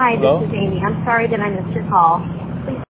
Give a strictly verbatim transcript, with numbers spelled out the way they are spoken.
Hi, this Hello? is Amy. I'm sorry that I missed your call.